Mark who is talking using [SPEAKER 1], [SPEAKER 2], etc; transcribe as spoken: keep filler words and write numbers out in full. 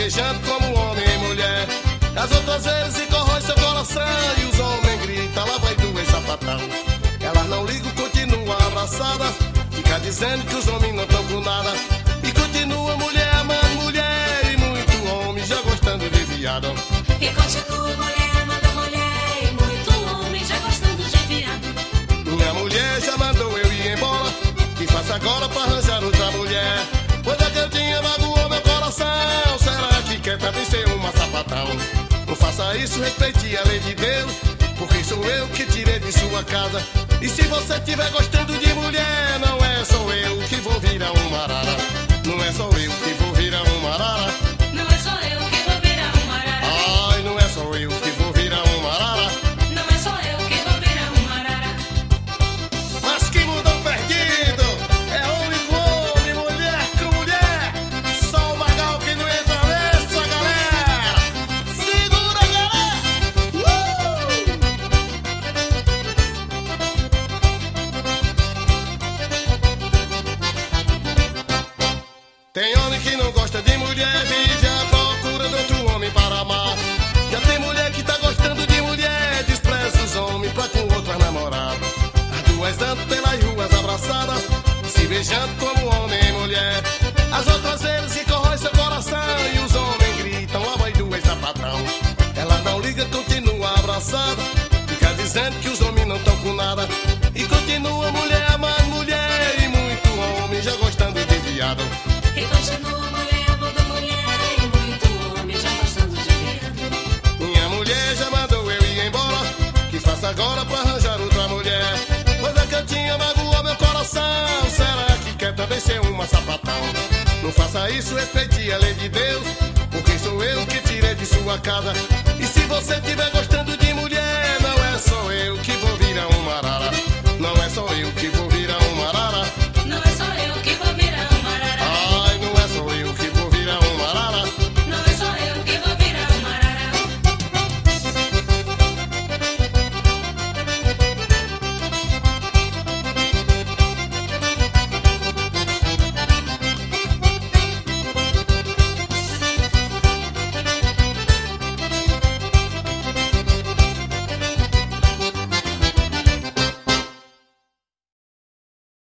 [SPEAKER 1] beijando como homem e mulher. As outras vezes se corrói seu coração e os homens gritam, lá vai doer sapatão. Elas não ligam, continuam abraçadas, fica dizendo que os homens não estão com nada. E continua mulher amando mulher e muito homem já gostando de viado.
[SPEAKER 2] E continua mulher amando mulher e muito homem já gostando de viado.
[SPEAKER 1] Minha mulher já mandou eu ir embora, que faça agora pra arranjar outra mulher. Pois é que eu tinha magoou meu coração, será que quer também ser uma sapatão? Não faça isso, respeite a lei de Deus, porque sou eu que tirei de sua casa. E se você estiver gostando de mulher, não é só eu que vou virar uma arara. Não é só eu que vou virar uma arara.
[SPEAKER 2] Não é só eu que vou virar uma arara.
[SPEAKER 1] Ai, não é só eu que vou virar uma arara.
[SPEAKER 2] Não é só eu que vou virar uma arara.
[SPEAKER 1] Mas que mundão perdido! É homem com homem, mulher com mulher. Só o Magal que não entra nessa, galera. Segura, galera! Uh! Tem homem que não gosta de mulher, vive à procura de outro homem para amar. Já tem mulher que tá gostando de mulher, despreza os homens pra com outras namoradas. As duas andam pelas ruas abraçadas, se beijando como homem e mulher. As outras vezes se corrói seu coração e os homens gritam, lá vai duas sapatão. Ela não liga, continua abraçada, fica dizendo que os homens não estão com nada. E continua mulher amando mulher e muito homem já gostando de viado.
[SPEAKER 2] E continua mulher amando mulher e muito homem já gostando de viado.
[SPEAKER 1] Minha mulher já mandou eu ir embora, que faça agora pra arranjar outra mulher. Pois é que eu tinha magoou meu coração, será que quer também ser uma sapatão? Não faça isso, respeite a lei de Deus, porque sou eu que tirei de sua casa. E se você estiver gostando de mulher, não é só eu que vou